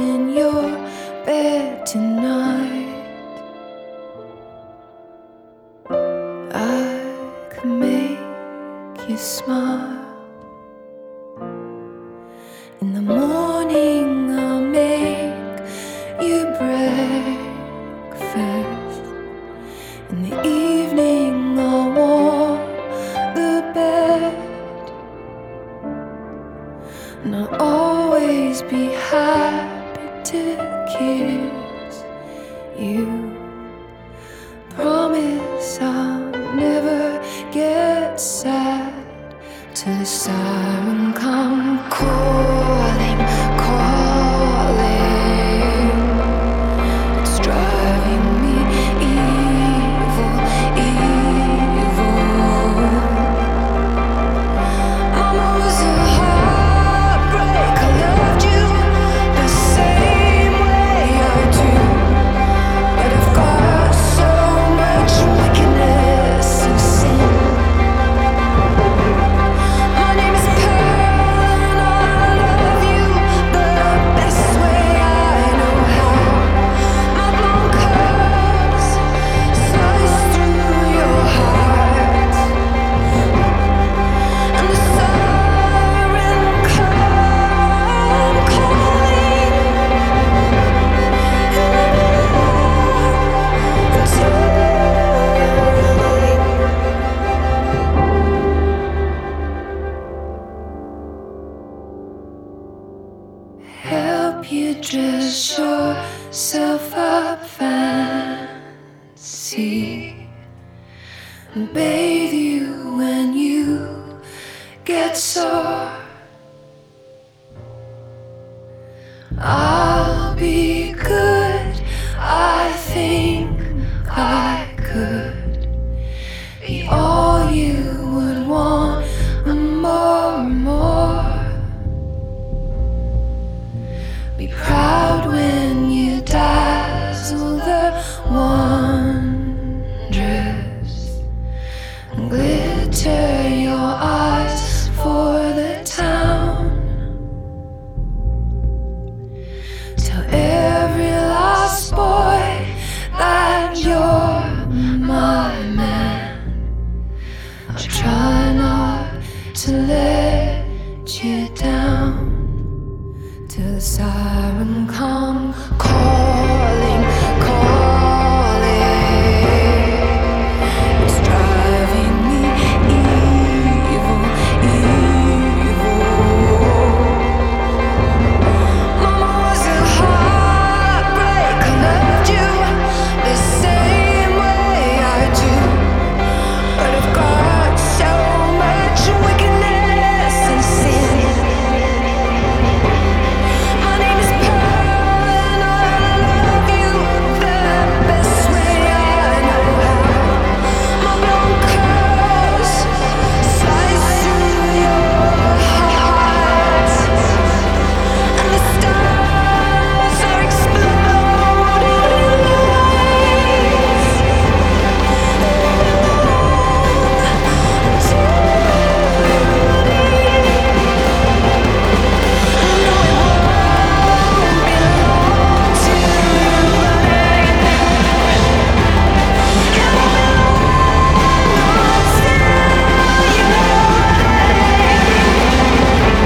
in your bed tonight. I could make you smile. In the morning I'll make you breakfast. In the evening I'll warm the bed. And I'll always be happy to kiss you. Promise I'll never get sad till the siren come calling, calling. It's driving me evil, evil. Mama was a heartbreak. I loved you the same way I do, but I've got so much wickedness and sin. My name is Pearl and I love you the best way I know how. My blonde curves slice through your heart, and the siren come calling, and help you dress yourself up fancy and bathe you when you get sore. I'll be good, I think I could be all you would want and more and more. Be proud when you dazzle the wondrous and glitter your eyes for the town. Tell every last boy that you're my man. I'll try not to let you down till the siren come.